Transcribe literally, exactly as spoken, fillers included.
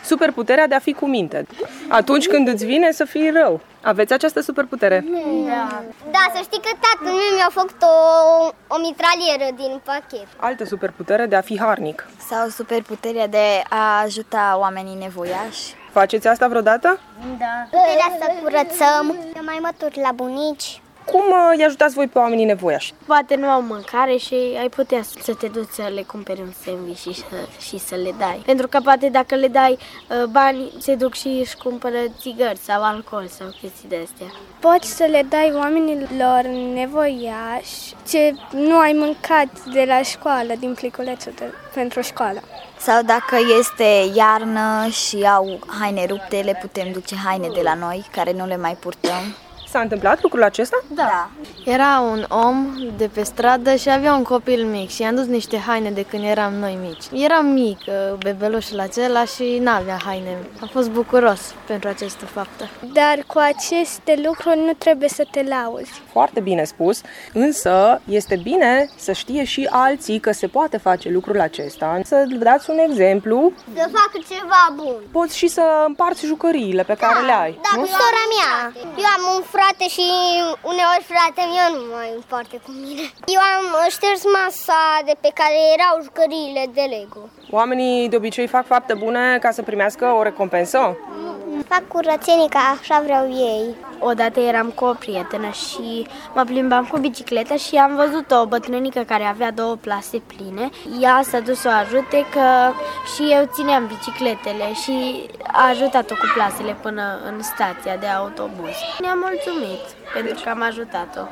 Superputerea de a fi cu minte. Atunci când îți vine să fii rău. Aveți această superputere? Da. Da, să știi că tatăl meu mi-a făcut o, o mitralieră din pachet. Altă superputere de a fi harnic. Sau superputerea de a ajuta oamenii nevoiași. Faceți asta vreodată? Da. Puterea să curățăm, să mai mături la bunici. Cum îi ajutați voi pe oamenii nevoiași? Poate nu au mâncare și ai putea să te duci să le cumperi un sandwich și să, și să le dai. Pentru că poate dacă le dai bani, se duc și își cumpără țigări sau alcool sau chestii de astea. Poți să le dai oamenilor nevoiași ce nu ai mâncat de la școală, din pliculețul de, pentru școală. Sau dacă este iarnă și au haine rupte, le putem duce haine de la noi, care nu le mai purtăm. S-a întâmplat lucrul acesta? Da. Era un om de pe stradă și avea un copil mic și i-am dus niște haine de când eram noi mici. Eram mic, bebelușul acela, și n-avea haine. A fost bucuros pentru această faptă. Dar cu aceste lucruri nu trebuie să te lauzi. Foarte bine spus, însă este bine să știe și alții că se poate face lucrul acesta. Să dați un exemplu. Să facă ceva bun. Poți și să împarți jucăriile pe care da, le ai. Da, cu sora mea. Eu am un frate și uneori fratele meu nu mai împarte cu mine. Eu am șters masa de pe care erau jucăriile de Lego. Oamenii de obicei fac fapte bune ca să primească o recompensă? Fac curățenii ca așa vreau ei. Odată eram cu o prietenă și mă plimbam cu bicicleta și am văzut o bătrânică care avea două plase pline. Ea s-a dus să o ajute că și eu țineam bicicletele și a ajutat-o cu plasele până în stația de autobuz. Ne-am mulțumit pentru că am ajutat-o.